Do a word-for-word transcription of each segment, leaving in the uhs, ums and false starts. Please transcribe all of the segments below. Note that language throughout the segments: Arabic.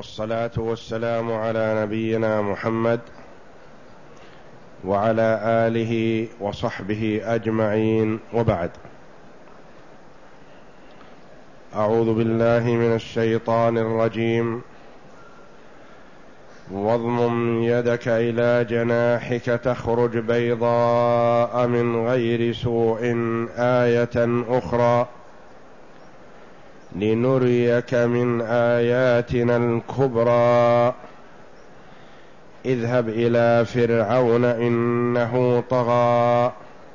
والصلاة والسلام على نبينا محمد وعلى آله وصحبه أجمعين، وبعد. أعوذ بالله من الشيطان الرجيم. واضمم يدك إلى جناحك تخرج بيضاء من غير سوء آية أخرى لنريك من آياتنا الكبرى اذهب إلى فرعون إنه طغى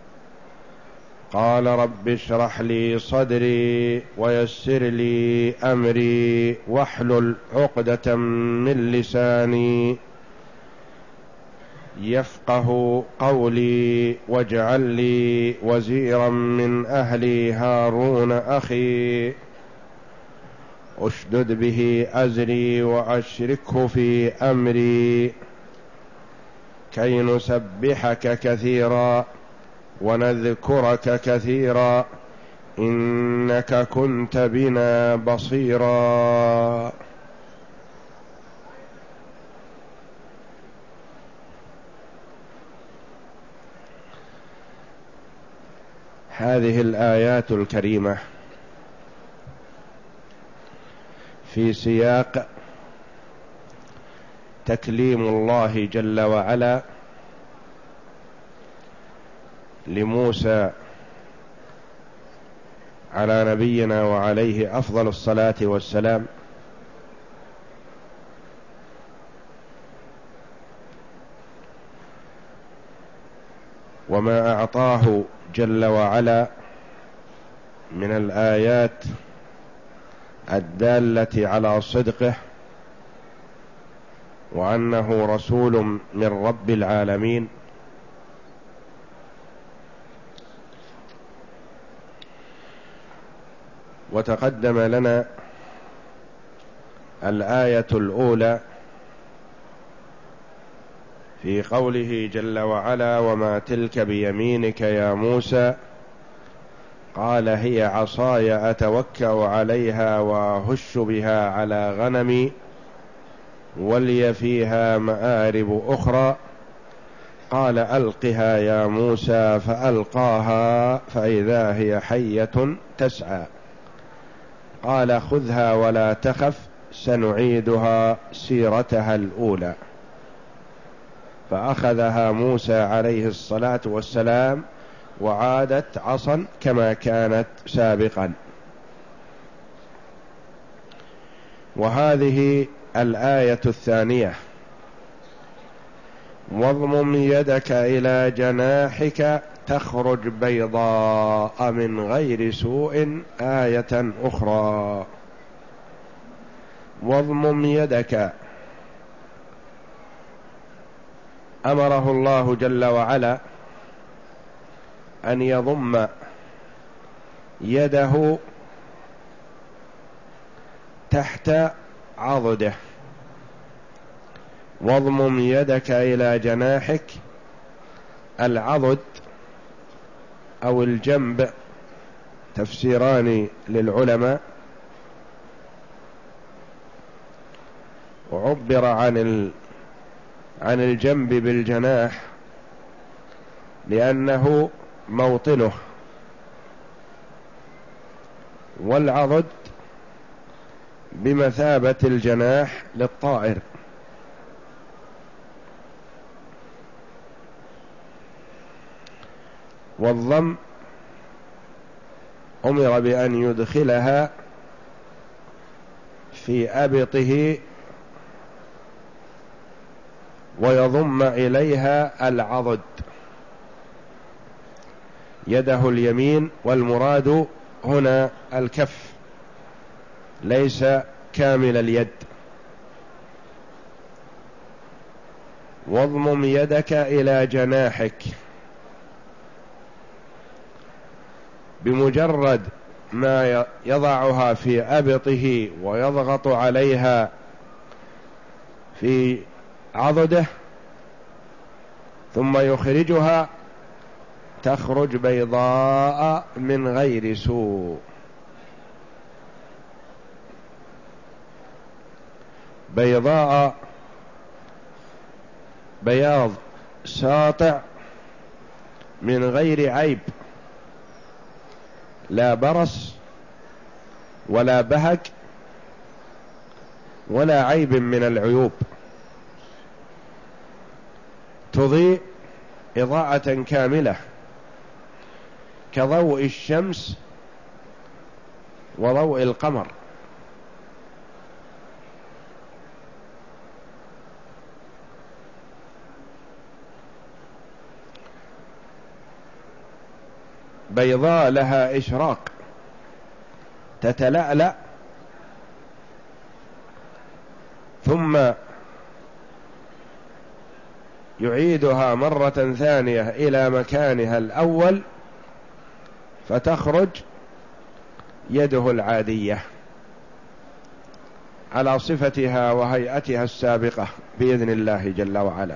قال رب اشرح لي صدري ويسر لي أمري واحلل عقدة من لساني يفقه قولي واجعل لي وزيرا من أهلي هارون أخي أشدد به أزري وأشركه في أمري كي نسبحك كثيرا ونذكرك كثيرا إنك كنت بنا بصيرا. هذه الآيات الكريمة في سياق تكليم الله جل وعلا لموسى على نبينا وعليه أفضل الصلاة والسلام، وما أعطاه جل وعلا من الآيات الدالة على صدقه وأنه رسول من رب العالمين. وتقدم لنا الآية الأولى في قوله جل وعلا وما تلك بيمينك يا موسى قال هي عصاي أتوكأ عليها وأهش بها على غنمي ولي فيها مآرب أخرى قال ألقها يا موسى فألقاها فإذا هي حية تسعى قال خذها ولا تخف سنعيدها سيرتها الأولى. فأخذها موسى عليه الصلاة والسلام وعادت عصا كما كانت سابقا. وهذه الآية الثانية واضمم يدك إلى جناحك تخرج بيضاء من غير سوء آية أخرى. واضمم يدك، أمره الله جل وعلا أن يضم يده تحت عضده. واضمم يدك إلى جناحك، العضد أو الجنب تفسيران للعلماء، وعبر عن ال... عن الجنب بالجناح لأنه موطنه، والعضد بمثابة الجناح للطائر. والضم أمر بأن يدخلها في أبطه ويضم إليها العضد يده اليمين، والمراد هنا الكف ليس كامل اليد. واضمم يدك إلى جناحك، بمجرد ما يضعها في أبطه ويضغط عليها في عضده ثم يخرجها تخرج بيضاء من غير سوء. بيضاء بياض ساطع من غير عيب، لا برص ولا بهج ولا عيب من العيوب، تضيء إضاءة كاملة كضوء الشمس وضوء القمر. بيضاء لها إشراق تتلألأ ثم يعيدها مرة ثانية إلى مكانها الأول فتخرج يده العادية على صفتها وهيئتها السابقة بإذن الله جل وعلا.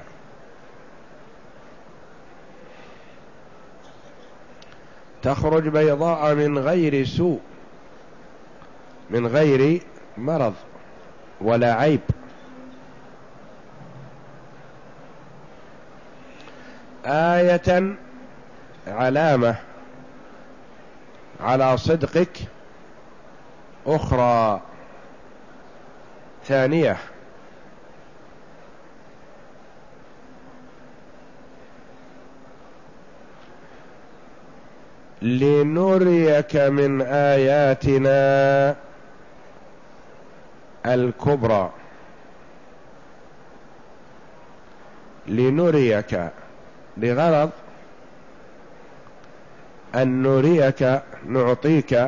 تخرج بيضاء من غير سوء، من غير مرض ولا عيب. آية علامة على صدقك، أخرى ثانية لنريك من آياتنا الكبرى. لنريك لغرض أن نريك، نعطيك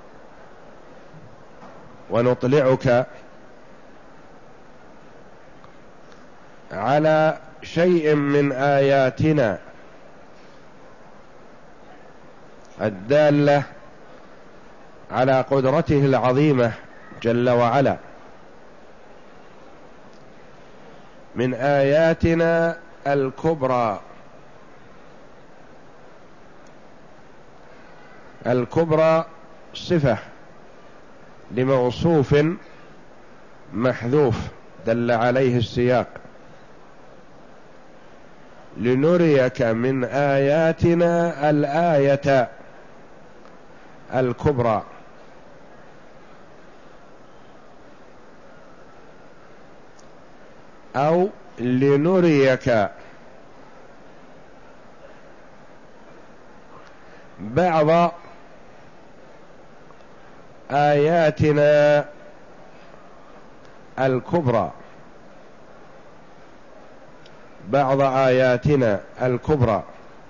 ونطلعك على شيء من آياتنا الدالة على قدرته العظيمة جل وعلا، من آياتنا الكبرى. الكبرى صفة لموصوف محذوف دل عليه السياق. لنريك من آياتنا الآية الكبرى. أو لنريك بعض آياتنا الكبرى، بعض آياتنا الكبرى.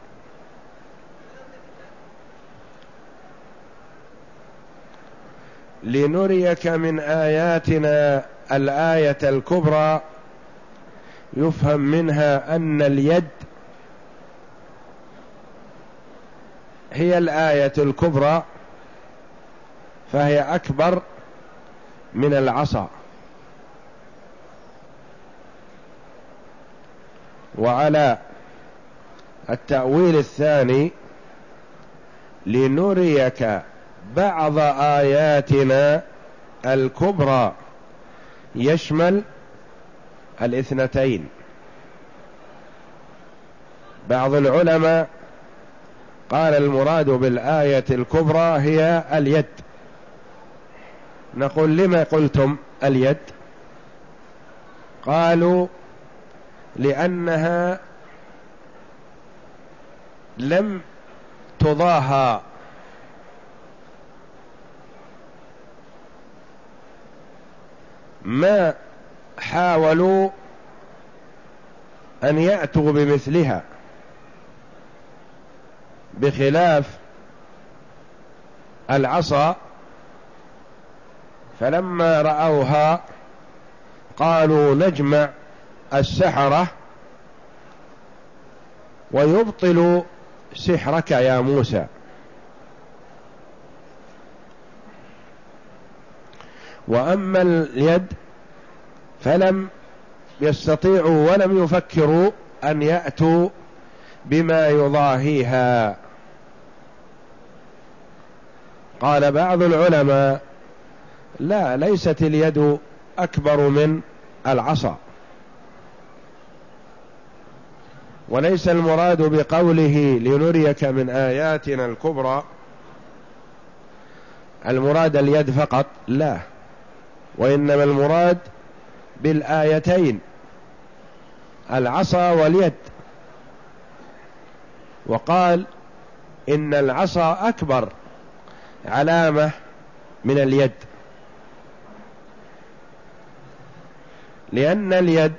لنريك من آياتنا الآية الكبرى يفهم منها أن اليد هي الآية الكبرى، فهي أكبر من العصا. وعلى التأويل الثاني لنريك بعض آياتنا الكبرى يشمل الاثنتين. بعض العلماء قال المراد بالآية الكبرى هي اليد. نقول لما قلتم اليد؟ قالوا لأنها لم تضاهى ما حاولوا أن يأتوا بمثلها، بخلاف العصا فلما رأوها قالوا نجمع السحرة ويبطل سحرك يا موسى. وأما اليد فلم يستطيعوا ولم يفكروا أن يأتوا بما يضاهيها. قال بعض العلماء لا، ليست اليد أكبر من العصا، وليس المراد بقوله لنريك من آياتنا الكبرى المراد اليد فقط، لا، وإنما المراد بالآيتين العصا واليد. وقال إن العصا أكبر علامة من اليد، لأن اليد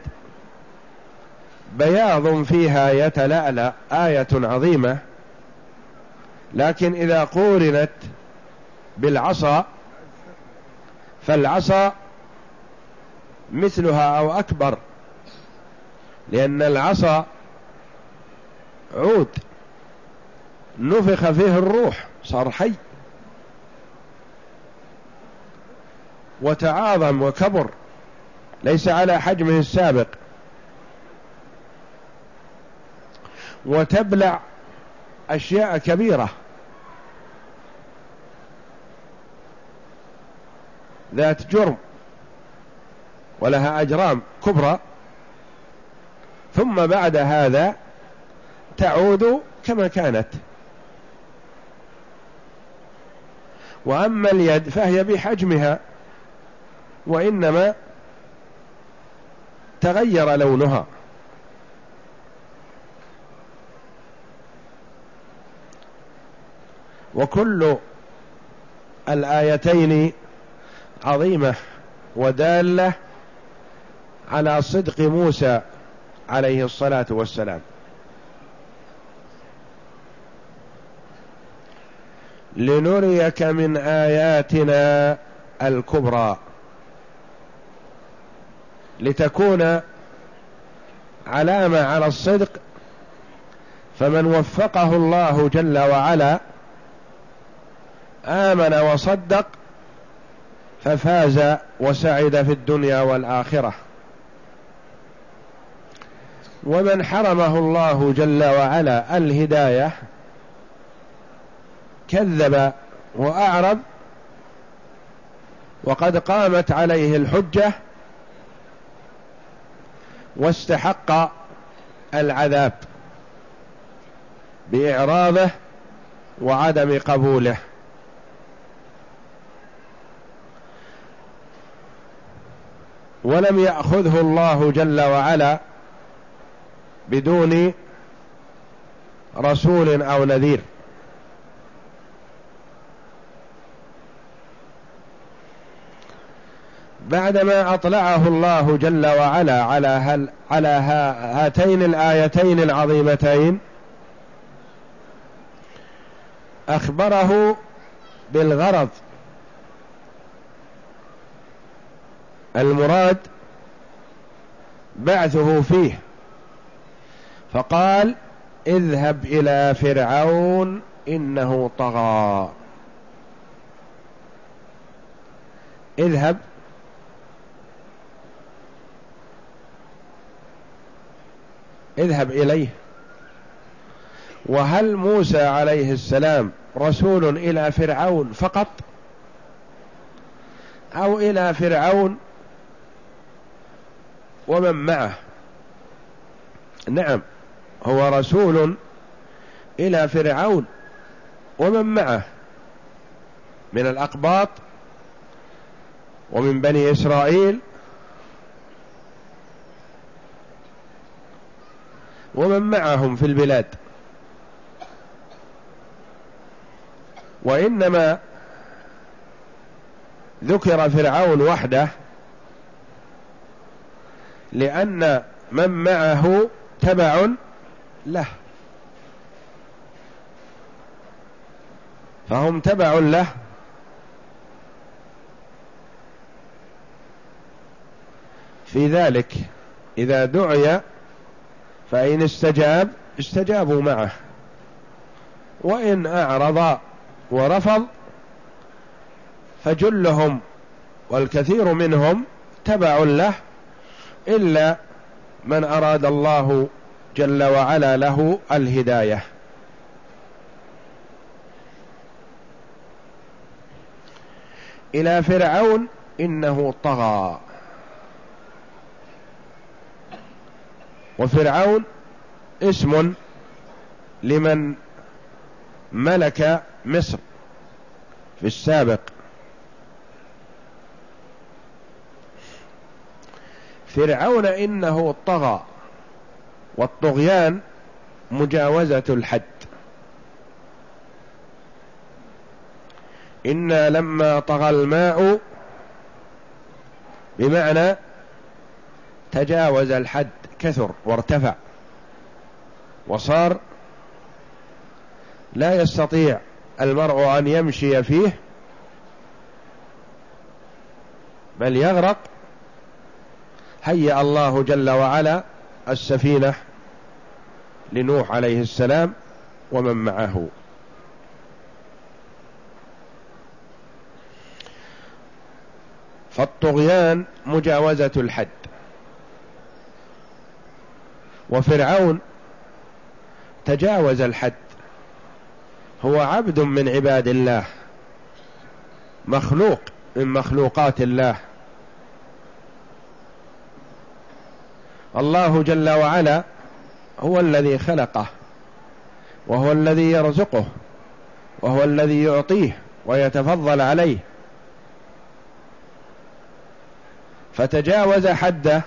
بياض فيها يتلألأ آية عظيمة، لكن إذا قورنت بالعصا فالعصا مثلها أو أكبر، لأن العصا عود نفخ فيه الروح صار حي وتعاظم وكبر، ليس على حجمه السابق، وتبلع أشياء كبيرة ذات جرم ولها أجرام كبرى، ثم بعد هذا تعود كما كانت. وأما اليد فهي بحجمها، وإنما تغير لونها. وكل الآيتين عظيمة ودالة على صدق موسى عليه الصلاة والسلام. لنريك من آياتنا الكبرى، لتكون علامة على الصدق، فمن وفقه الله جل وعلا آمن وصدق ففاز وسعد في الدنيا والآخرة، ومن حرمه الله جل وعلا الهداية كذب وأعرض وقد قامت عليه الحجة واستحق العذاب بإعراضه وعدم قبوله. ولم يأخذه الله جل وعلا بدون رسول أو نذير، بعدما أطلعه الله جل وعلا على هل على هاتين الآيتين العظيمتين أخبره بالغرض المراد بعثه فيه، فقال اذهب إلى فرعون إنه طغى. اذهب اذهب إليه. وهل موسى عليه السلام رسول إلى فرعون فقط أو إلى فرعون ومن معه؟ نعم، هو رسول إلى فرعون ومن معه من الأقباط ومن بني إسرائيل ومن معهم في البلاد، وإنما ذكر فرعون وحده لأن من معه تبع له، فهم تبع له، في ذلك إذا دعي فإن استجاب استجابوا معه، وإن أعرض ورفض فجلهم والكثير منهم تبع له، إلا من أراد الله جل وعلا له الهداية. إلى فرعون إنه طغى، وفرعون اسم لمن ملك مصر في السابق. فرعون إنه طغى، والطغيان مجاوزة الحد. إنا لما طغى الماء بمعنى تجاوز الحد، كثر وارتفع وصار لا يستطيع المرء أن يمشي فيه بل يغرق. هيأ الله جل وعلا السفينة لنوح عليه السلام ومن معه. فالطغيان مجاوزة الحد. وفرعون تجاوز الحد، هو عبد من عباد الله، مخلوق من مخلوقات الله. الله جل وعلا هو الذي خلقه، وهو الذي يرزقه، وهو الذي يعطيه ويتفضل عليه، فتجاوز حده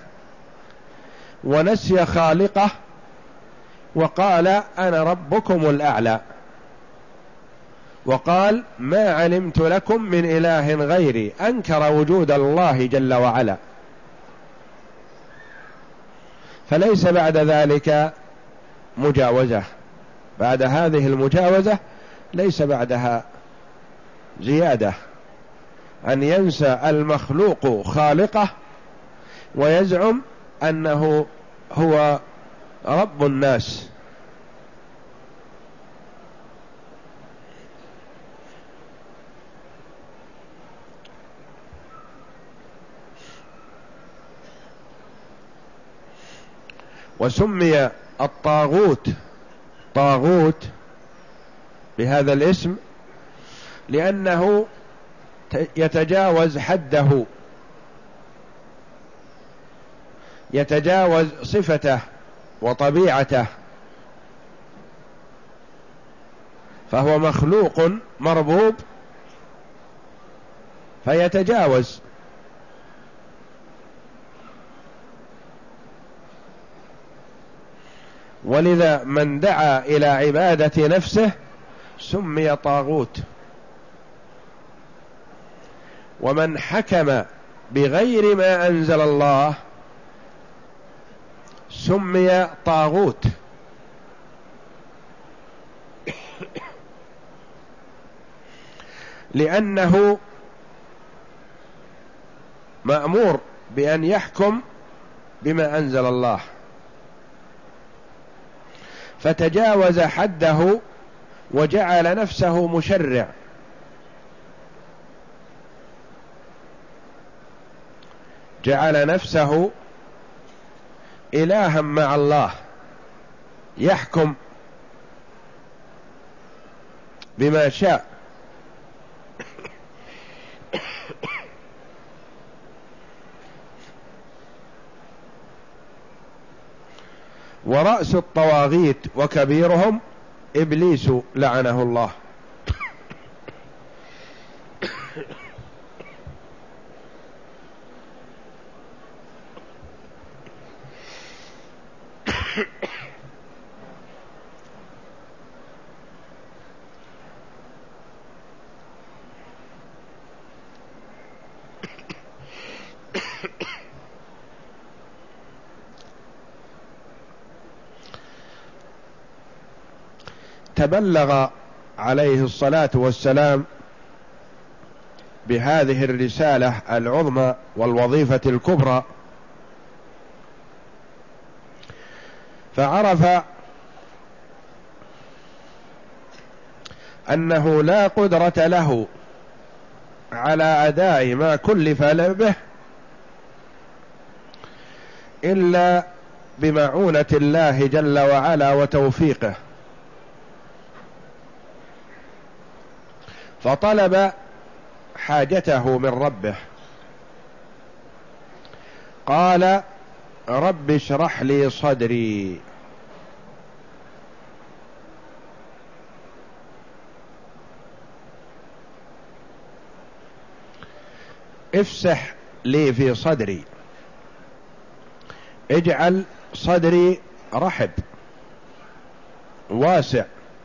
ونسي خالقه وقال أنا ربكم الأعلى، وقال ما علمت لكم من إله غيري، أنكر وجود الله جل وعلا. فليس بعد ذلك مجاوزة، بعد هذه المجاوزة ليس بعدها زيادة، أن ينسى المخلوق خالقه ويزعم أنه هو رب الناس. وسمي الطاغوت طاغوت بهذا الاسم لأنه يتجاوز حده، يتجاوز صفته وطبيعته، فهو مخلوق مربوب فيتجاوز. ولذا من دعا إلى عبادة نفسه سمي طاغوت، ومن حكم بغير ما أنزل الله سمي طاغوت. لأنه مأمور بأن يحكم بما أنزل الله، فتجاوز حده وجعل نفسه مشرع، جعل نفسه إلها مع الله، يحكم بما شاء. ورأس الطواغيت وكبيرهم إبليس لعنه الله. تبلغ عليه الصلاة والسلام بهذه الرسالة العظمى والوظيفة الكبرى، فعرف أنه لا قدرة له على أداء ما كلف به إلا بمعونة الله جل وعلا وتوفيقه، فطلب حاجته من ربه. قال رب اشرح لي صدري. افسح لي في صدري، اجعل صدري رحب واسع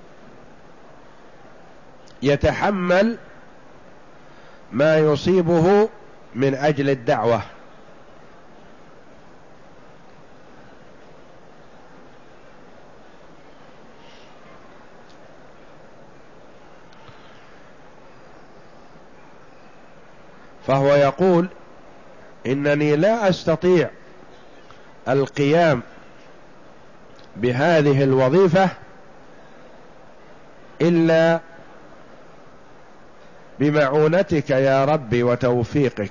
يتحمل ما يصيبه من أجل الدعوة. فهو يقول إنني لا أستطيع القيام بهذه الوظيفة إلا بمعونتك يا رب وتوفيقك،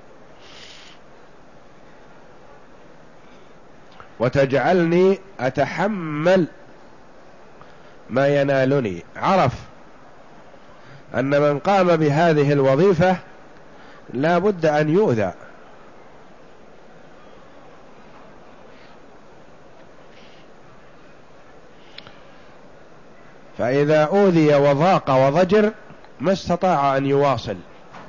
وتجعلني أتحمل ما ينالني. عرف أن من قام بهذه الوظيفة لا بد أن يؤذى، فإذا أوذي وضاق وضجر ما استطاع أن يواصل.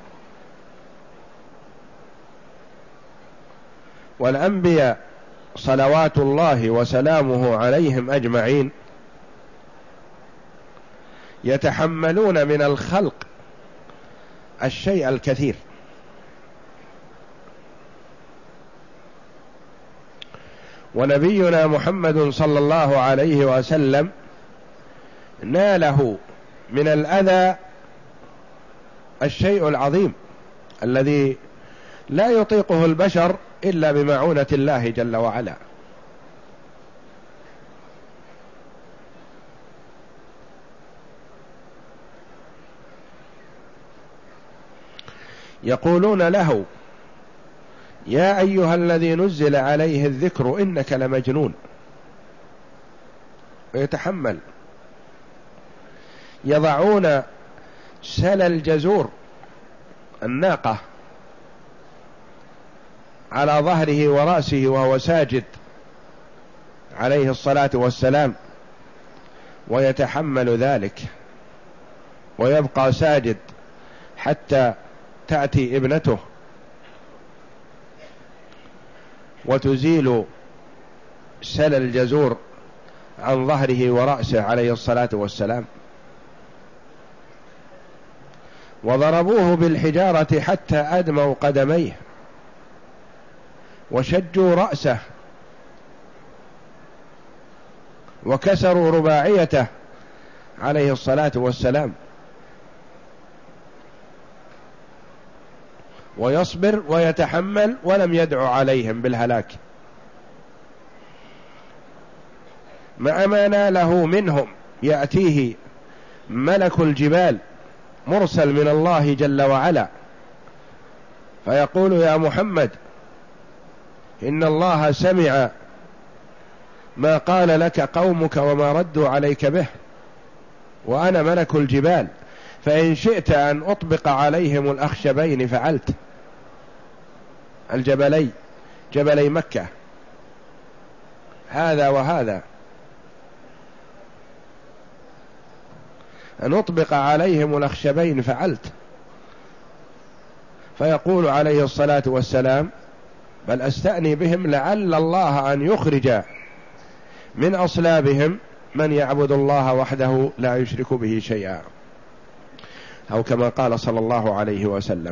والأنبياء صلوات الله وسلامه عليهم أجمعين يتحملون من الخلق الشيء الكثير، ونبينا محمد صلى الله عليه وسلم ناله من الأذى الشيء العظيم الذي لا يطيقه البشر إلا بمعونة الله جل وعلا. يقولون له: يا أيها الذي نزل عليه الذكر إنك لمجنون، ويتحمل. يضعون سل الجزور الناقة على ظهره ورأسه وهو ساجد عليه الصلاة والسلام، ويتحمل ذلك ويبقى ساجد حتى تأتي ابنته وتزيل سل الجزور عن ظهره ورأسه عليه الصلاة والسلام. وضربوه بالحجارة حتى أدموا قدميه وشجوا رأسه وكسروا رباعيته عليه الصلاة والسلام، ويصبر ويتحمل ولم يدعو عليهم بالهلاك، مع ما ناله منهم. يأتيه ملك الجبال مرسل من الله جل وعلا فيقول: يا محمد، إن الله سمع ما قال لك قومك وما ردوا عليك به، وأنا ملك الجبال، فإن شئت أن أطبق عليهم الأخشبين فعلت. الجبلي جبلي مكة هذا وهذا، أن أطبق عليهم الأخشبين فعلت. فيقول عليه الصلاة والسلام: بل أستأني بهم لعل الله أن يخرج من أصلابهم من يعبد الله وحده لا يشرك به شيئا، أو كما قال صلى الله عليه وسلم.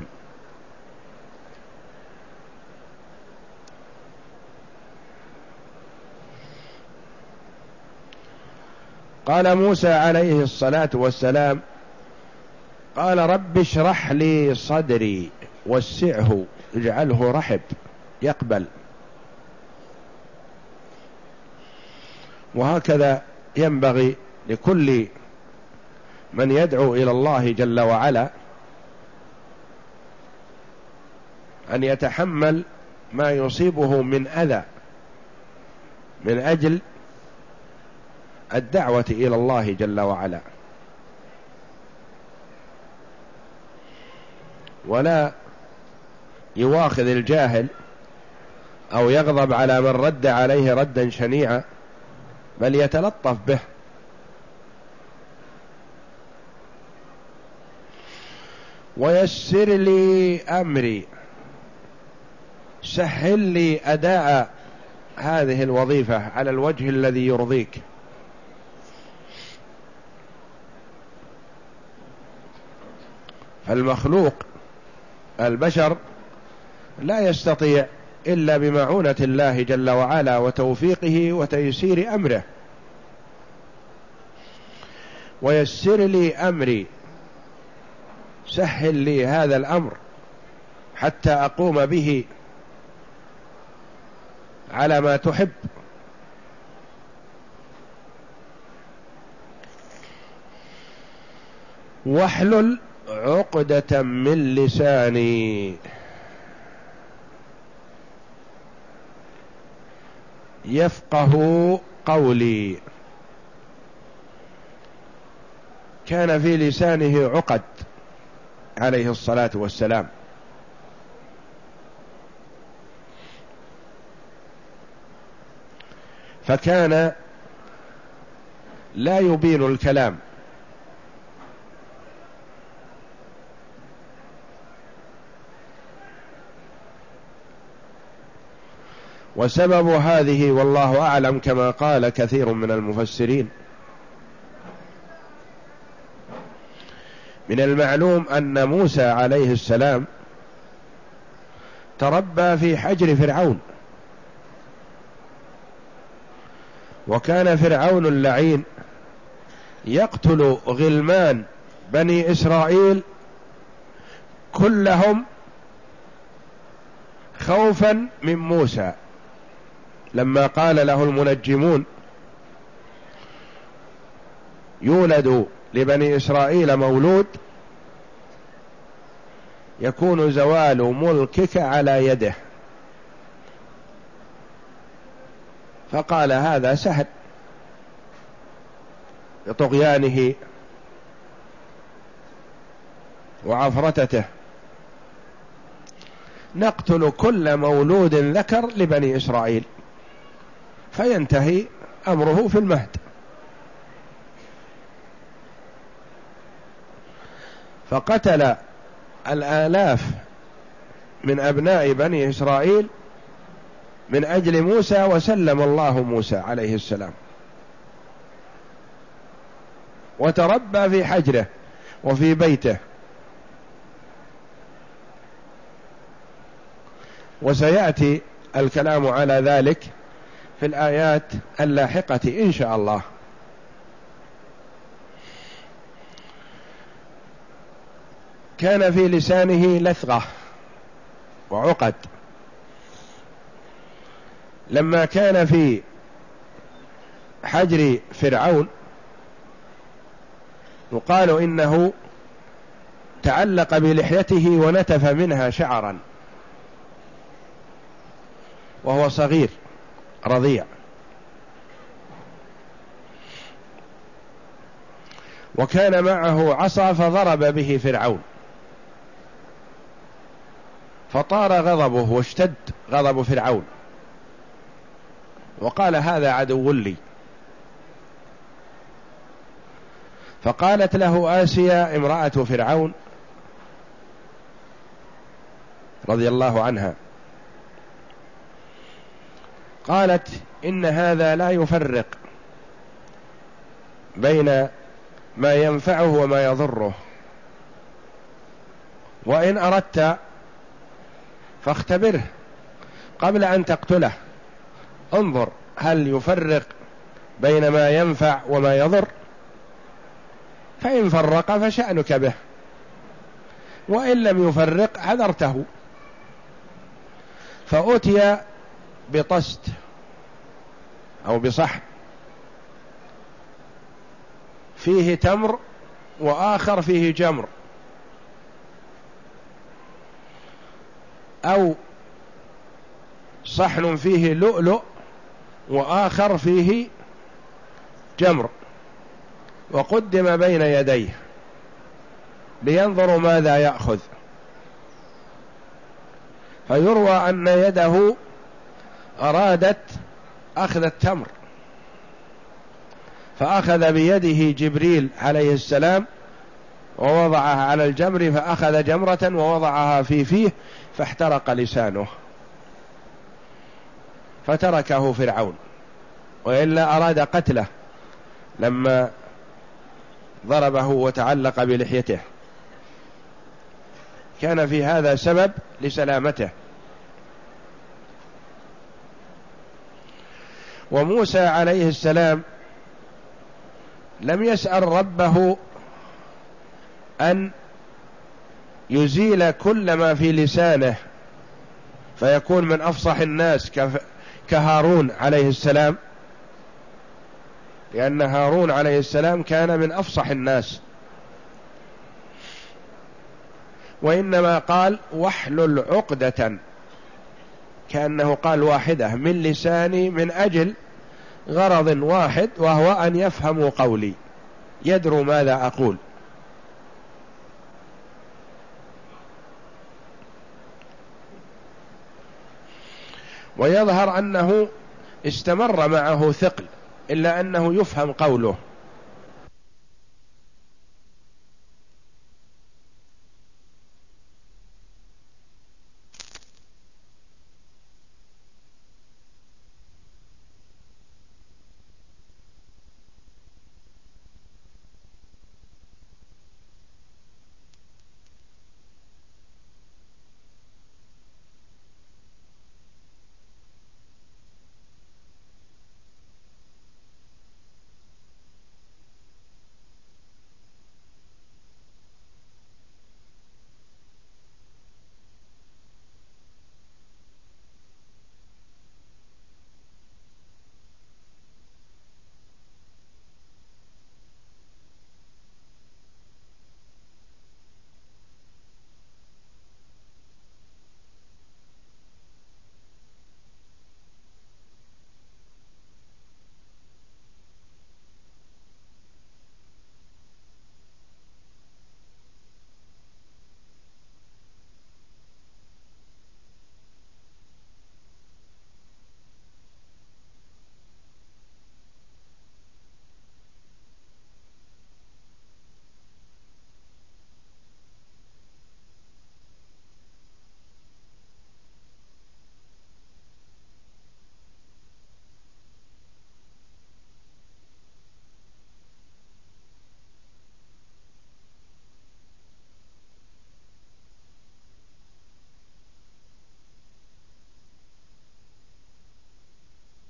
قال موسى عليه الصلاة والسلام: قال رب اشرح لي صدري وسعه اجعله رحب يقبل. وهكذا ينبغي لكل من يدعو إلى الله جل وعلا أن يتحمل ما يصيبه من أذى من أجل الدعوة إلى الله جل وعلا، ولا يواخذ الجاهل أو يغضب على من رد عليه ردا شنيعا، بل يتلطف به. ويسر لي أمري، سهل لي أداء هذه الوظيفة على الوجه الذي يرضيك. فالمخلوق البشر لا يستطيع إلا بمعونة الله جل وعلا وتوفيقه وتيسير أمره. ويسر لي أمري، سهل لي هذا الأمر حتى أقوم به على ما تحب. واحلل عقدة من لساني يفقه قولي. كان في لسانه عقد عليه الصلاة والسلام، فكان لا يبين الكلام، وسبب هذه والله أعلم كما قال كثير من المفسرين. من المعلوم أن موسى عليه السلام تربى في حجر فرعون، وكان فرعون اللعين يقتل غلمان بني إسرائيل كلهم خوفا من موسى. لما قال له المنجمون يولد لبني إسرائيل مولود يكون زوال ملكك على يده، فقال هذا سهل بطغيانه وعفرتته، نقتل كل مولود ذكر لبني إسرائيل فينتهي أمره في المهد. فقتل الآلاف من أبناء بني إسرائيل من أجل موسى، وسلم الله موسى عليه السلام، وتربى في حجره وفي بيته. وسيأتي الكلام على ذلك في الآيات اللاحقة إن شاء الله. كان في لسانه لثغة وعقد. لما كان في حجر فرعون يقال إنه تعلق بلحيته ونتف منها شعرا وهو صغير رضيع، وكان معه عصا فضرب به فرعون فطار غضبه واشتد غضب فرعون، وقال هذا عدو لي. فقالت له آسيا امرأة فرعون رضي الله عنها، قالت إن هذا لا يفرق بين ما ينفعه وما يضره، وإن أردت فاختبره قبل أن تقتله، انظر هل يفرق بين ما ينفع وما يضر، فإن فرق فشأنك به، وإن لم يفرق حذرته. فأتي بطست أو بصحن فيه تمر وآخر فيه جمر، أو صحن فيه لؤلؤ وآخر فيه جمر، وقدم بين يديه لينظروا ماذا يأخذ. فيروى أن يده أرادت أخذ التمر، فأخذ بيده جبريل عليه السلام ووضعها على الجمر، فأخذ جمرة ووضعها في فيه فاحترق لسانه فتركه فرعون، وإلا أراد قتله لما ضربه وتعلق بلحيته، كان في هذا سبب لسلامته. وموسى عليه السلام لم يسأل ربه أن يزيل كل ما في لسانه فيكون من أفصح الناس كهارون عليه السلام، لأن هارون عليه السلام كان من أفصح الناس، وإنما قال واحلل عقدة، كأنه قال واحدة من لساني، من أجل غرض واحد وهو أن يفهموا قولي، يدروا ماذا أقول. ويظهر أنه استمر معه ثقل إلا أنه يفهم قوله،